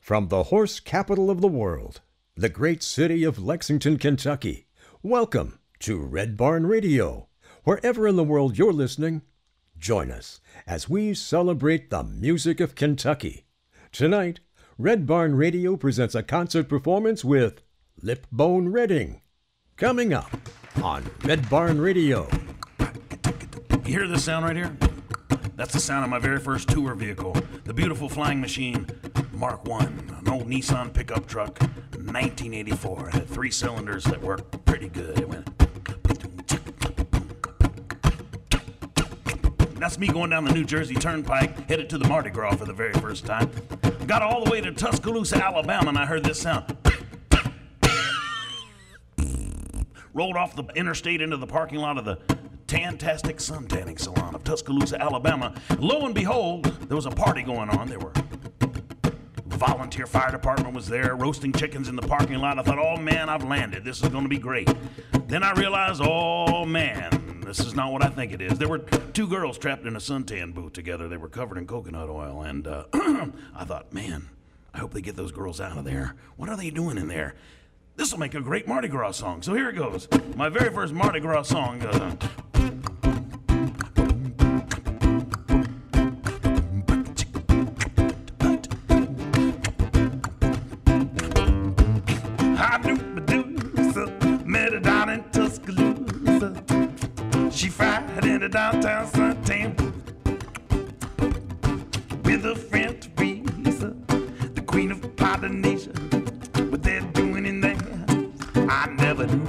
From the horse capital of the world, the great city of Lexington, Kentucky, welcome to Red Barn Radio. Wherever in the world you're listening, join us as we celebrate the music of Kentucky. Tonight, Red Barn Radio presents a concert performance with Lip Bone Redding. Coming up on Red Barn Radio. You hear this sound right here? That's the sound of my very first tour vehicle, the beautiful flying machine Mark I, an old Nissan pickup truck, 1984. It had 3 cylinders that worked pretty good. It went. That's me going down the New Jersey Turnpike, headed to the Mardi Gras for the very first time. Got all the way to Tuscaloosa, Alabama, and I heard this sound. Rolled off the interstate into the parking lot of the Tantastic Sun Tanning Salon of Tuscaloosa, Alabama. Lo and behold, there was a party going on. There were volunteer fire department was there, roasting chickens in the parking lot. I thought, oh man, I've landed. This is going to be great. Then I realized, oh man, this is not what I think it is. There were 2 girls trapped in a suntan booth together. They were covered in coconut oil, and I thought, man, I hope they get those girls out of there. What are they doing in there? This will make a great Mardi Gras song. So here it goes. My very first Mardi Gras song goes on. I knew Medusa, met her down in Tuscaloosa. She fried in the downtown suntan with her friend Teresa, the queen of Polynesia. What they're doing in there, I never knew.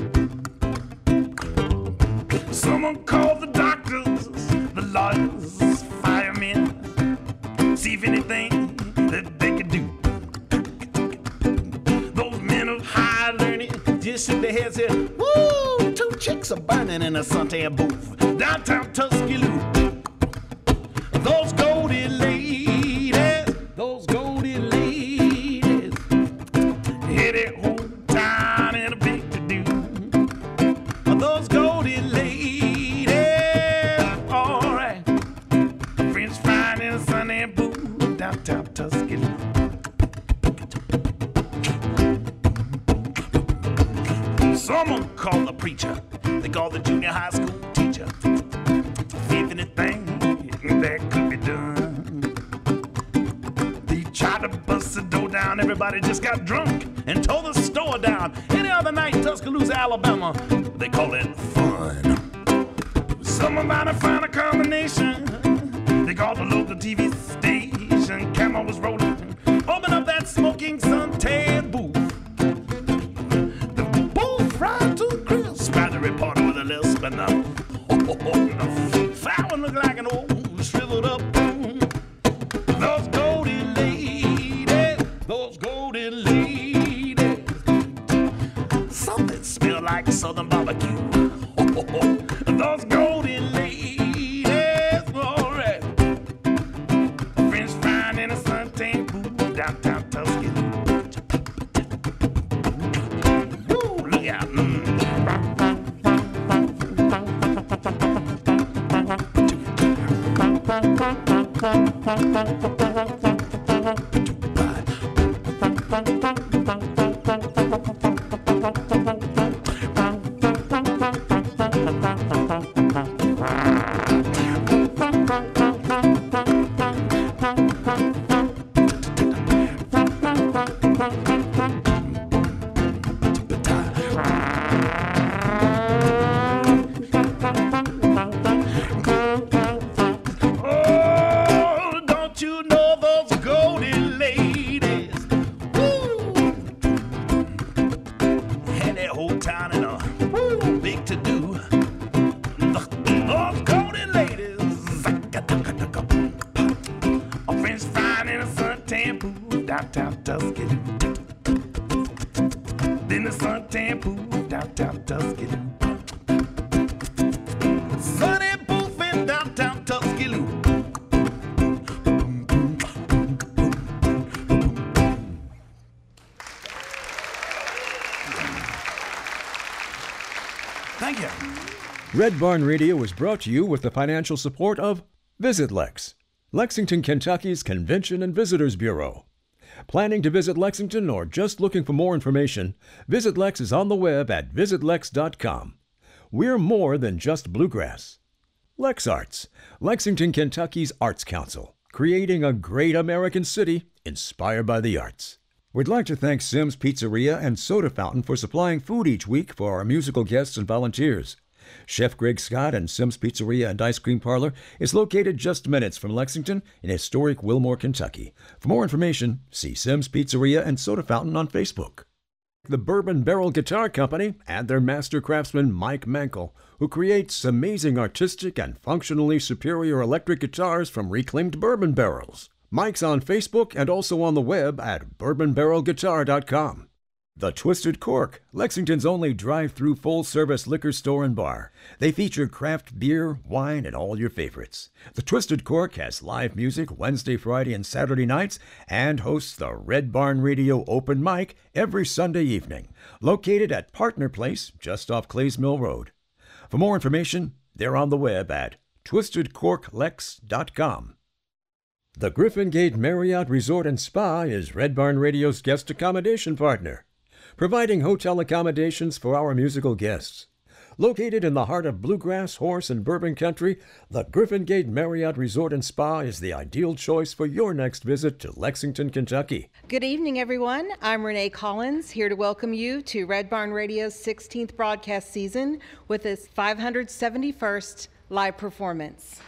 Someone called the doctors, the lawyers, firemen, see if anything that they could do. Those men of high learning just shook their heads and said, woo, 2 chicks are burning in a suntan booth downtown Tuscaloosa. Those golden ladies, hit it whole time in a big to-do. Those golden ladies, alright. French frying in a suntan booth downtown Tuscaloosa. Someone called the preacher, they called the junior high school teacher. If anything that could be done, they tried to bust the door down, everybody just got drunk and tore the store down. Any other night in Tuscaloosa, Alabama, they call it fun. Someone might have found a combination. They called the local TV station, camera was rolling. Open up that smoking suntan booth. Fried to the crisp. By the reporter with a lisp and the flower looked like an old shriveled up broom. Those golden ladies, something smelled like southern barbecue. Those golden ladies, alright. French frying in a suntan booth downtown Tuscaloosa. Yeah. Downtown Tuscaloosa. Then the suntan booth downtown Tuscaloosa. Sunny booth in downtown Tuscaloosa. Thank you. Red Barn Radio is brought to you with the financial support of Visit Lex, Lexington, Kentucky's Convention and Visitors Bureau. Planning to visit Lexington or just looking for more information? Visit Lex is on the web at visitlex.com. We're more than just bluegrass. Lex Arts, Lexington, Kentucky's Arts Council, creating a great American city inspired by the arts. We'd like to thank Sim's Pizzeria and Soda Fountain for supplying food each week for our musical guests and volunteers. Chef Greg Scott and Sim's Pizzeria and Ice Cream Parlor is located just minutes from Lexington in historic Wilmore, Kentucky. For more information, see Sim's Pizzeria and Soda Fountain on Facebook. The Bourbon Barrel Guitar Company and their master craftsman Mike Mankel, who creates amazing artistic and functionally superior electric guitars from reclaimed bourbon barrels. Mike's on Facebook and also on the web at bourbonbarrelguitar.com. The Twisted Cork, Lexington's only drive-through full-service liquor store and bar. They feature craft beer, wine, and all your favorites. The Twisted Cork has live music Wednesday, Friday, and Saturday nights and hosts the Red Barn Radio Open Mic every Sunday evening, located at Partner Place just off Clays Mill Road. For more information, they're on the web at twistedcorklex.com. The Griffin Gate Marriott Resort and Spa is Red Barn Radio's guest accommodation partner, providing hotel accommodations for our musical guests. Located in the heart of bluegrass, horse, and bourbon country, the Griffin Gate Marriott Resort and Spa is the ideal choice for your next visit to Lexington, Kentucky. Good evening, everyone. I'm Renee Collins, here to welcome you to Red Barn Radio's 16th broadcast season with its 571st live performance.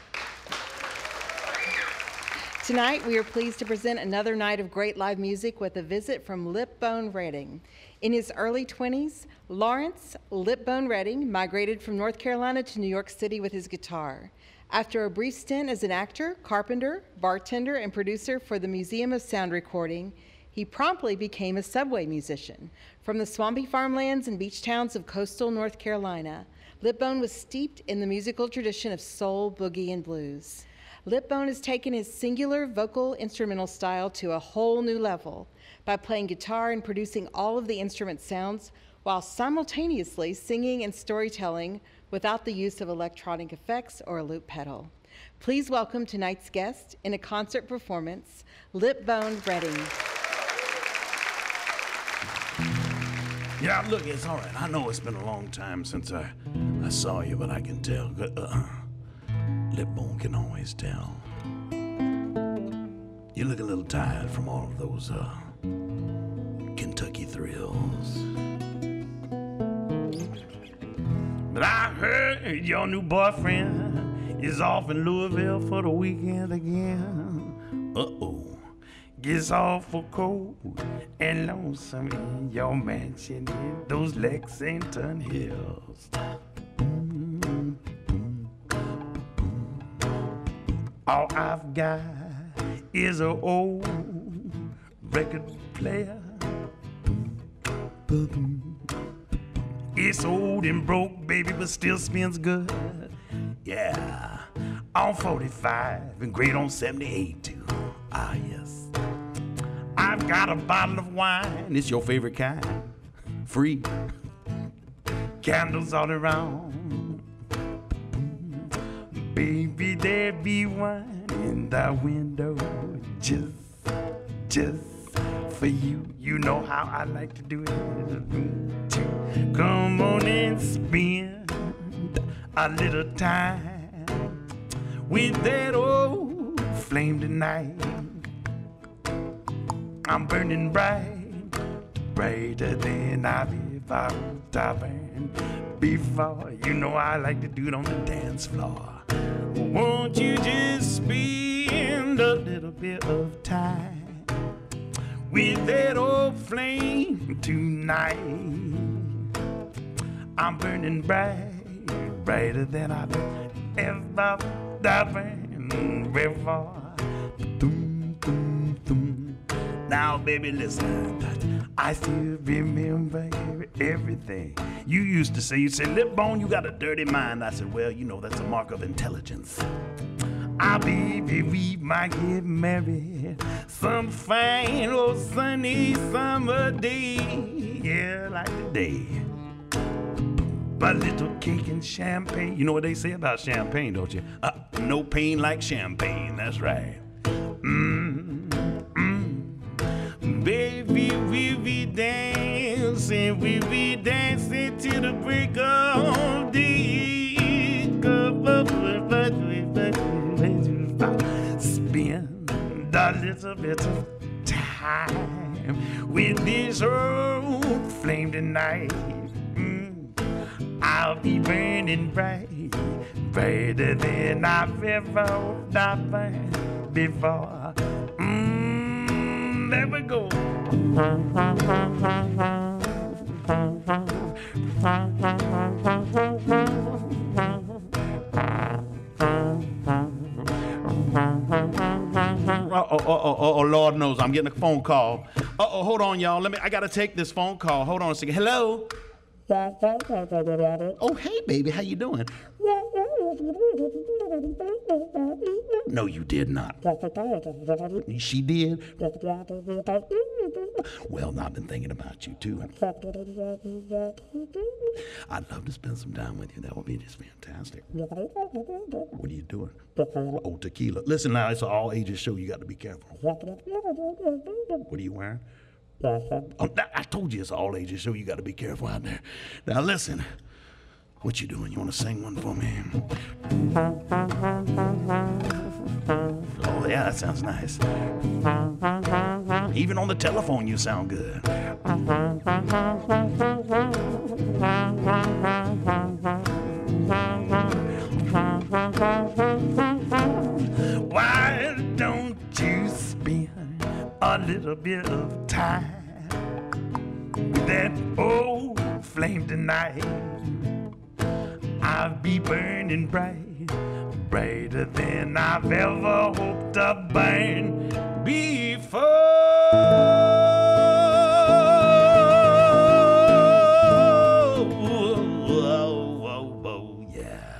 Tonight, we are pleased to present another night of great live music with a visit from Lip-Bone Redding. In his early 20s, Lawrence Lip-Bone Redding migrated from North Carolina to New York City with his guitar. After a brief stint as an actor, carpenter, bartender, and producer for the Museum of Sound Recording, he promptly became a subway musician. From the swampy farmlands and beach towns of coastal North Carolina, Lip-Bone was steeped in the musical tradition of soul, boogie, and blues. Lip-Bone has taken his singular vocal instrumental style to a whole new level by playing guitar and producing all of the instrument sounds while simultaneously singing and storytelling without the use of electronic effects or a loop pedal. Please welcome tonight's guest in a concert performance, Lip-Bone Redding. Yeah, look, it's all right. I know it's been a long time since I saw you, but I can tell. Lip-Bone can always tell. You look a little tired from all of those Kentucky thrills. But I heard your new boyfriend is off in Louisville for the weekend again. Uh-oh. Gets awful cold and lonesome in your mansion in those Lexington hills. All I've got is an old record player. It's old and broke, baby, but still spins good. Yeah, I'm 45 and great on 78 too. Ah, yes. I've got a bottle of wine, it's your favorite kind. Free. Candles all around. Baby, there be wine in the window, just for you. You know how I like to do it. Come on and spend a little time with that old flame tonight. I'm burning bright, brighter than I've ever burned before. You know I like to do it on the dance floor. Won't you just spend a little bit of time with that old flame tonight? I'm burning bright, brighter than I've ever burned before. Now, baby, listen. I still remember everything you used to say. You said, Lip-Bone, you got a dirty mind. I said, well, you know, that's a mark of intelligence. Ah, baby, we might get married some fine old sunny summer day. Yeah, like today. A little cake and champagne. You know what they say about champagne, don't you? No pain like champagne, that's right. dancing, we be dancing to the break of day. Spend a little bit of time with this old flame tonight. I'll be burning bright, brighter than I've ever been before. There we go. Oh, Lord knows I'm getting a phone call. Hold on, y'all. I gotta take this phone call. Hold on a second. Hello? Oh, hey, baby. How you doing? No, you did not. She did? Well, I've been thinking about you, too. I'd love to spend some time with you. That would be just fantastic. What are you doing? Oh, tequila. Listen now, it's an all-ages show. You got to be careful. What are you wearing? Oh, I told you it's an all-ages show. You got to be careful out there. Now, listen. What you doing? You want to sing one for me? Oh, yeah, that sounds nice. Even on the telephone, you sound good. Why don't you spend a little bit of time with that old flame tonight? I'll be burning bright, brighter than I've ever hoped to burn before. Yeah.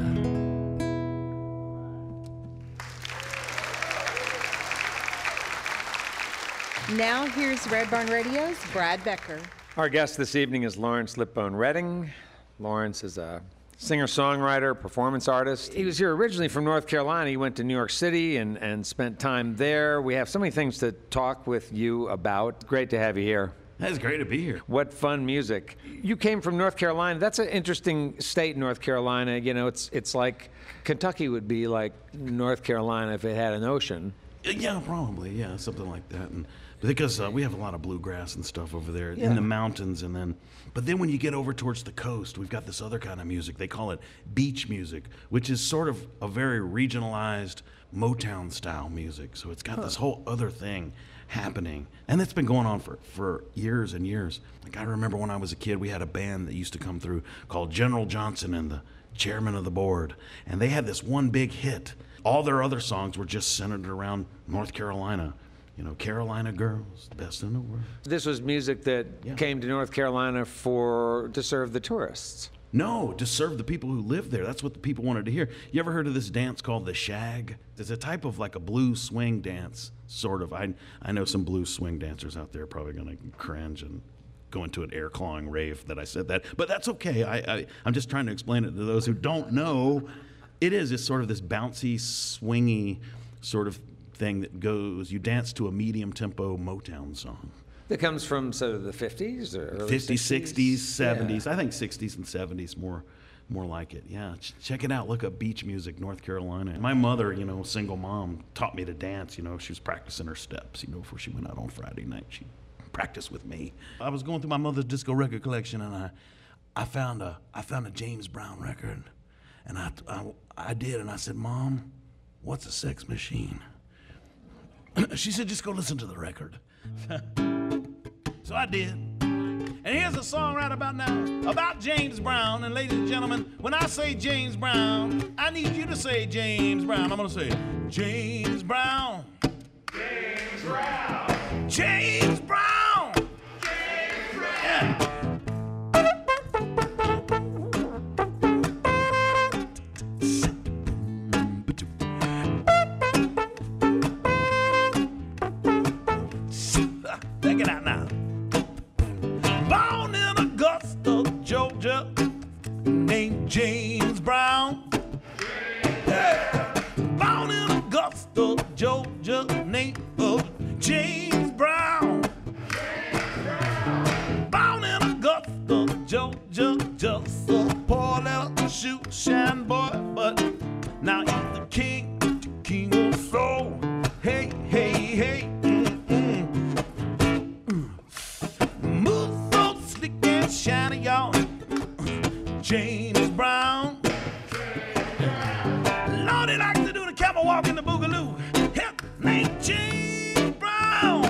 Now here's Red Barn Radio's Brad Becker. Our guest this evening is Lawrence Lipbone Redding. Lawrence is a singer-songwriter, performance artist. He was here originally from North Carolina. He went to New York City and spent time there. We have so many things to talk with you about. Great to have you here. It's great to be here. What fun music. You came from North Carolina. That's an interesting state, North Carolina. You know, it's like Kentucky would be like North Carolina if it had an ocean. Yeah, probably. Yeah, something like that. And because we have a lot of bluegrass and stuff over there in the mountains, but then when you get over towards the coast, we've got this other kind of music. They call it beach music, which is sort of a very regionalized Motown style music. So it's got this whole other thing happening, and it's been going on for years and years. Like, I remember when I was a kid, we had a band that used to come through called General Johnson and the chairman of the board, and they had this one big hit. All their other songs were just centered around North Carolina. You know, Carolina girls, best in the world. This was music that came to North Carolina to serve the tourists. No, to serve the people who live there. That's what the people wanted to hear. You ever heard of this dance called the shag? It's a type of like a blues swing dance, sort of. I know some blues swing dancers out there are probably going to cringe and go into an air-clawing rave that I said that. But that's okay. I'm just trying to explain it to those who don't know. It's sort of this bouncy, swingy sort of thing that goes, you dance to a medium tempo Motown song. That comes from sort of the 50s or early 50s, 60s, 70s. Yeah. I think 60s and 70s more like it. Yeah, check it out. Look up beach music, North Carolina. My mother, you know, single mom, taught me to dance. You know, she was practicing her steps, you know, before she went out on Friday night. She practiced with me. I was going through my mother's disco record collection, and I found a James Brown record. And I did, and I said, Mom, what's a sex machine? She said, just go listen to the record. So I did. And here's a song right about now about James Brown. And ladies and gentlemen, when I say James Brown, I need you to say James Brown. I'm going to say James Brown. James Brown. James Brown. James Brown. Yeah. Check it out now. Born in Augusta, Georgia, named James Brown. Yeah. Born in Augusta, Georgia, named James Brown. Born in Augusta, Georgia, just a poor little shoe shine boy, but now he's the king of soul. Hey, hey, hey. Move so slick and shiny, y'all. James Brown. Lord, he likes to do the camel walk in the boogaloo. Help me, James Brown.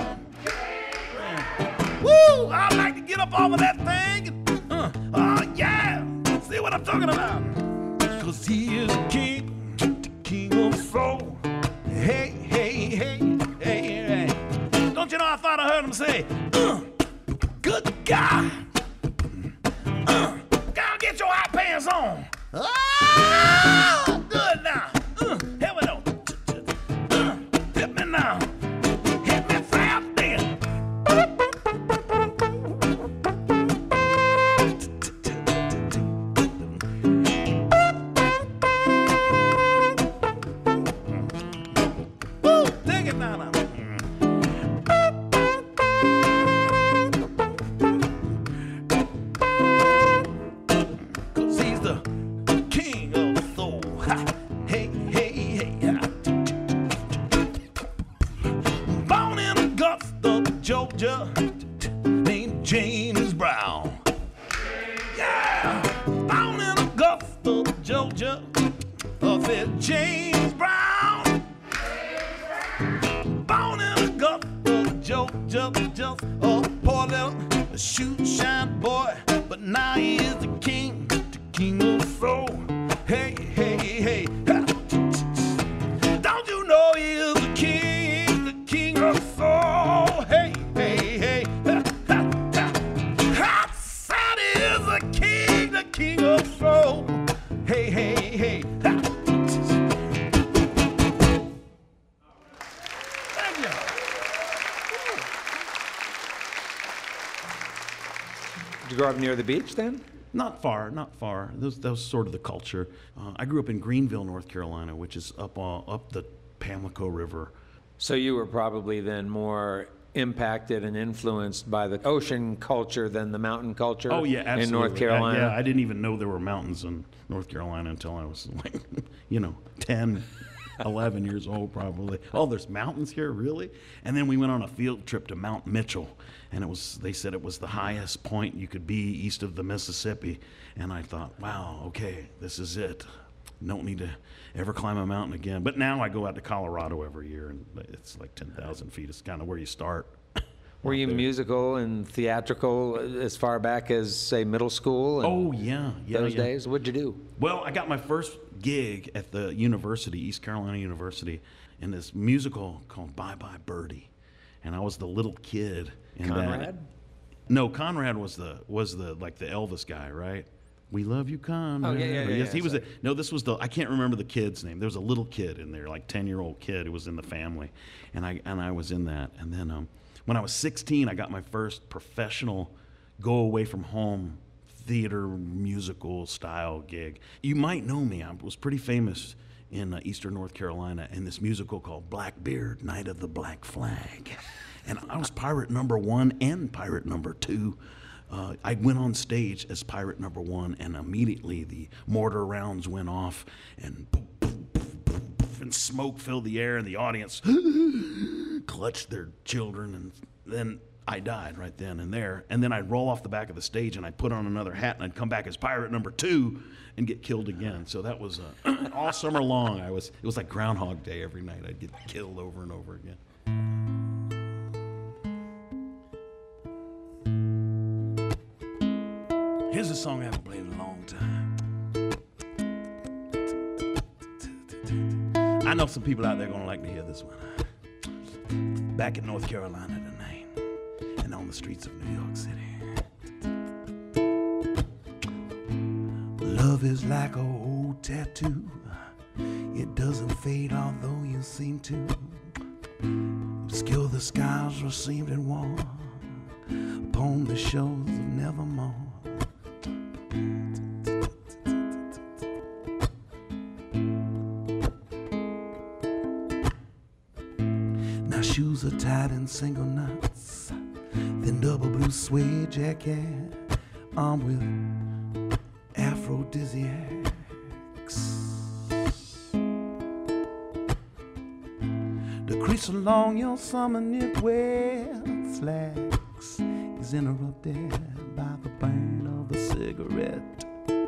Woo! I like to get up off of that thing. Oh, yeah. See what I'm talking about? Cause he is the king of soul. Hey, hey, hey, hey, hey. Don't you know I thought I heard him say, good God. God, get your high pants on. Oh, good now. Here we go. Hit me now. Hit me fast then. Woo, take it now. Cause he's the king of soul. Ha. Hey, hey, hey. Born in Augusta, Georgia, named James Brown. Yeah. Born in Augusta, Georgia, I said James Brown. Born in Augusta, Georgia, just a poor little shoe shine boy, but now he is the king of soul. Hey, hey, hey. Ha. Don't you know he is the king of soul? Hey, hey, hey. Ha, ha, ha. I said he is the king of soul. Hey, hey, hey. Ha. Thank you. Did you grow up near the beach then? Not far, not far. That was sort of the culture. I grew up in Greenville, North Carolina, which is up the Pamlico River. So you were probably then more impacted and influenced by the ocean culture than the mountain culture Oh yeah, absolutely. in North Carolina? I didn't even know there were mountains in North Carolina until I was like, 10, 11 years old probably. Oh, there's mountains here, really? And then we went on a field trip to Mount Mitchell, and they said it was the highest point you could be east of the Mississippi. And I thought, wow, okay, this is it. Don't need to ever climb a mountain again. But now I go out to Colorado every year, and it's like 10,000 feet. It's kind of where you start. Were you musical and theatrical as far back as, say, middle school? Oh, yeah. Those days? What'd you do? Well, I got my first gig at the university, East Carolina University, in this musical called Bye Bye Birdie. And I was the little kid in Conrad? that. No, Conrad was the like the Elvis guy, right? We love you, Conrad. Oh, yeah. Yes, he was. No, this was I can't remember the kid's name. There was a little kid in there, like 10-year-old kid who was in the family, and I was in that. And then when I was 16, I got my first professional go away from home theater musical style gig. You might know me. I was pretty famous in Eastern North Carolina in this musical called Blackbeard, Night of the Black Flag. And I was pirate number 1 and pirate number 2. I went on stage as pirate number 1, and immediately the mortar rounds went off, and poof, poof, poof, poof, poof, and smoke filled the air, and the audience clutched their children, and then I died right then and there. And then I'd roll off the back of the stage, and I'd put on another hat, and I'd come back as pirate number 2 and get killed again. So that was all summer long. It was like Groundhog Day every night. I'd get killed over and over again. Here's a song I haven't played in a long time. I know some people out there are going to like to hear this one. Back in North Carolina tonight, and on the streets of New York City. Love is like an old tattoo. It doesn't fade although you seem to. Obscure the scars received and worn upon the shores of Nevermore. Now shoes are tied in single knots, then double blue suede jacket, armed with aphrodisiacs. The crease along your summer knitwear slacks is interrupted by the burn of a cigarette.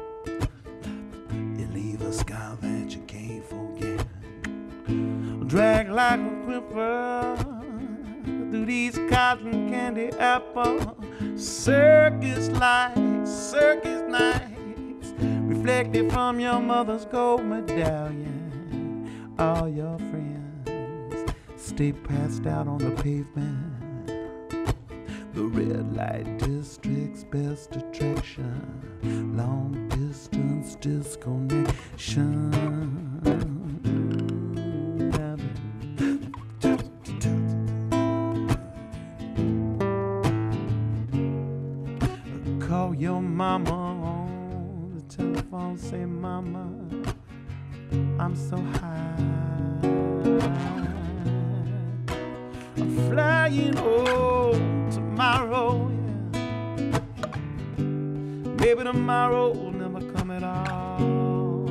You leave a scar that you can't forget. Drag like a quiver through these cotton candy apple circus nights, reflected from your mother's gold medallion. All your friends stay passed out on the pavement. The red light district's best attraction, long distance disconnection. Call your mama on the telephone, say, Mama, I'm so high. I'm flying home tomorrow, yeah. Maybe tomorrow will never come at all.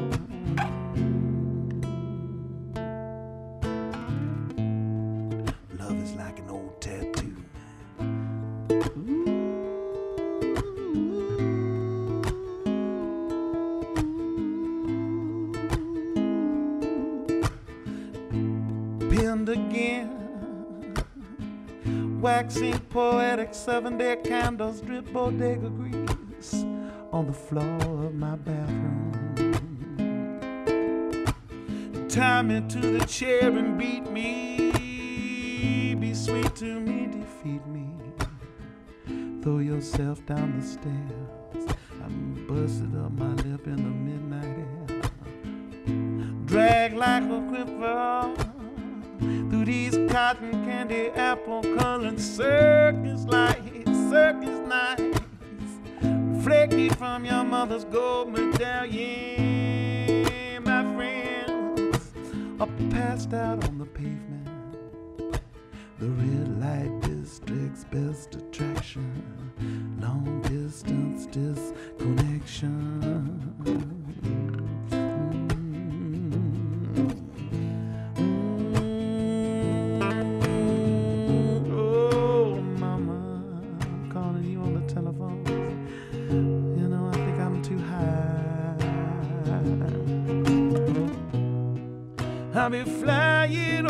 Love is like an old tattoo. Pinned again, waxing poetic 7-day candles drip bodega grease on the floor of my bathroom. Tie me to the chair and beat me, be sweet to me, defeat me. Throw yourself down the stairs, I'm busted up my lip in the midnight air. Drag like a quiver through these cotton candy apple colored circus nights, reflected from your mother's gold medallion. My friends are passed out on the pavement. The red light district's best attraction, long distance disconnection. I'll be flying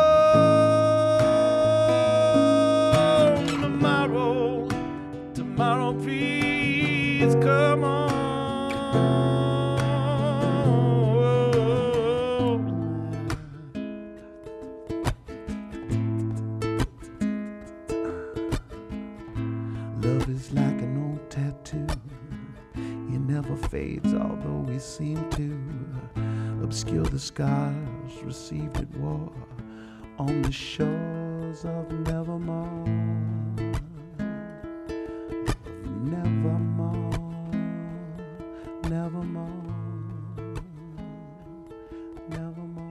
home tomorrow. Tomorrow, please come on. Love is like an old tattoo. It never fades, although we seem to obscure the scars received at war on the shores of Nevermore. Nevermore, Nevermore, Nevermore.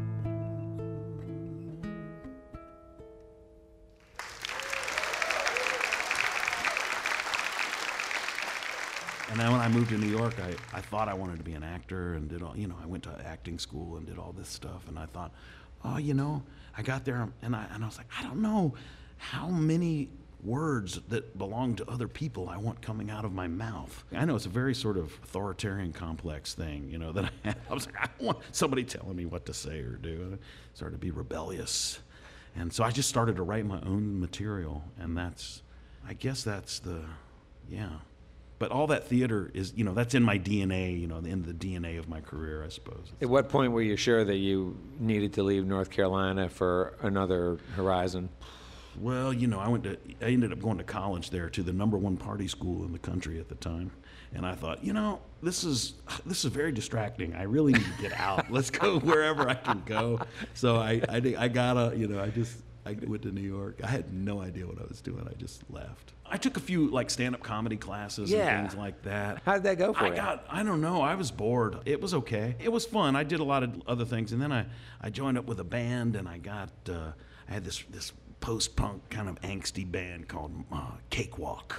And then when I moved to New York, I thought I wanted to be an actor and did all, I went to acting school and did all this stuff. And I thought, oh, I got there and I was like, I don't know how many words that belong to other people I want coming out of my mouth. I know it's a very sort of authoritarian complex thing, that I had. I was like, I don't want somebody telling me what to say or do. I started to be rebellious. And so I just started to write my own material. And I guess that's yeah. But all that theater is, that's in my DNA, in the DNA of my career, I suppose. At what point were you sure that you needed to leave North Carolina for another horizon? Well, I ended up going to college there, to the #1 party school in the country at the time. And I thought, this is very distracting. I really need to get out. Let's go wherever I can go. So I gotta, I went to New York. I had no idea what I was doing. I just left. I took a few stand-up comedy classes and things like that. How did that go for you? I don't know. I was bored. It was okay. It was fun. I did a lot of other things, and then I joined up with a band, and I had this post-punk kind of angsty band called Cakewalk.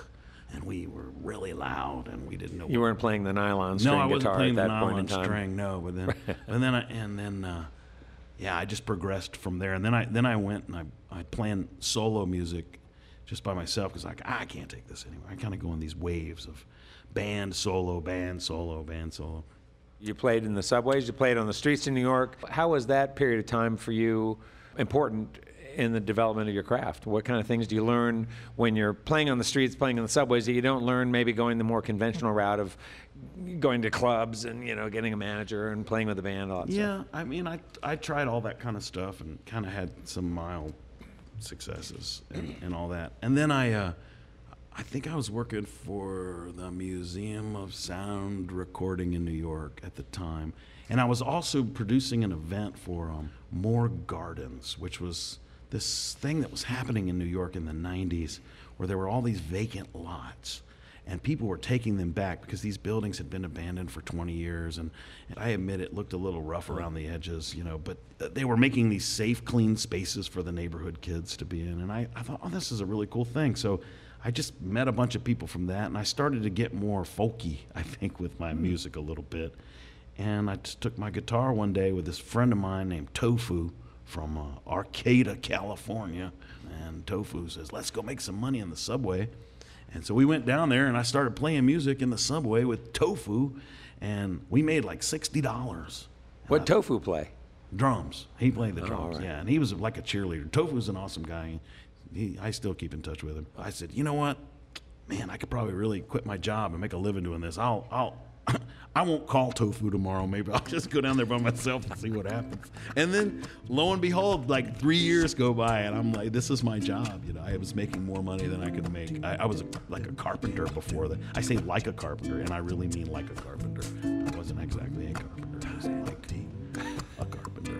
and we were really loud, and we didn't know. You weren't playing the nylon string No, I wasn't guitar playing at the that point in nylon time. string. No, but then I just progressed from there, and then I went and I planned solo music just by myself because I can't take this anymore. I kind of go in these waves of band solo, band solo, band solo. You played in the subways, you played on the streets in New York. How was that period of time for you important in the development of your craft? What kind of things do you learn when you're playing on the streets, playing in the subways that you don't learn maybe going the more conventional route of going to clubs and, getting a manager and playing with a band, all that stuff? Yeah, I mean, I tried all that kind of stuff and kind of had some mild successes and all that. And then I think I was working for the Museum of Sound Recording in New York at the time. And I was also producing an event for More Gardens, which was this thing that was happening in New York in the 90s where there were all these vacant lots. And people were taking them back because these buildings had been abandoned for 20 years. And I admit it looked a little rough around the edges, but they were making these safe, clean spaces for the neighborhood kids to be in. And I thought, oh, this is a really cool thing. So I just met a bunch of people from that, and I started to get more folky, I think, with my music a little bit. And I just took my guitar one day with this friend of mine named Tofu from Arcata, California. And Tofu says, let's go make some money in the subway. And so we went down there, and I started playing music in the subway with Tofu, and we made like $60. What Tofu play? Drums. He played the drums, right. yeah. And he was like a cheerleader. Tofu's an awesome guy. I still keep in touch with him. I said, you know what? Man, I could probably really quit my job and make a living doing this. I won't call Tofu tomorrow. Maybe I'll just go down there by myself and see what happens. And then, lo and behold, like 3 years go by, and I'm like, this is my job. I was making more money than I could make. I was like a carpenter before that. I say like a carpenter, and I really mean like a carpenter. I wasn't exactly a carpenter. I was like a carpenter.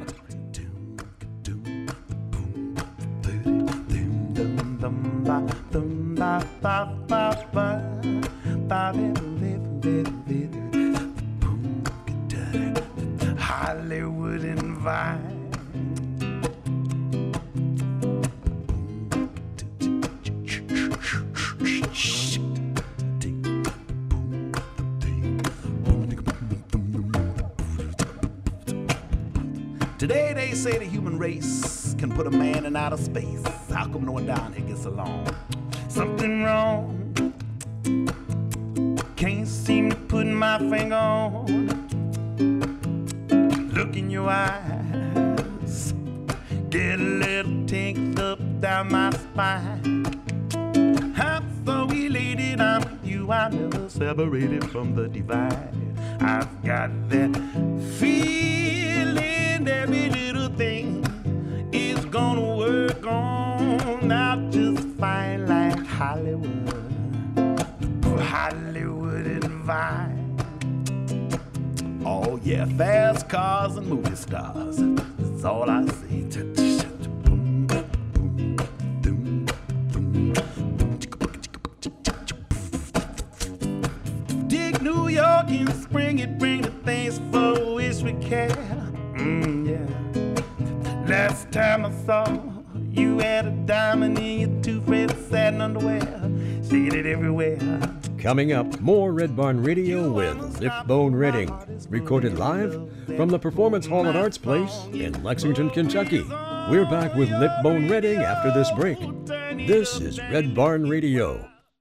Hollywood and Vine. Today they say the human race can put a man in outer space. How come no one down here gets along? Something wrong. Can't seem to put my finger on. Look in your eyes. Get a little tinked up down my spine. I'm so elated I'm with you. I'm never separated from the divine. I've got that feeling every little thing is gonna work on out just fine like Hollywood. Hollywood and Vine. Oh yeah, fast cars and movie stars. That's all I see. Dig New York in spring, it bring the things for which we care. Yeah. Last time I saw you had a diamond in your two-faced satin underwear. Seeing it everywhere. Coming up, more Red Barn Radio with Lipbone Redding, recorded live from the Performance Hall at Arts Place in Lexington, Kentucky. We're back with Lipbone Redding after this break. This is Red Barn Radio.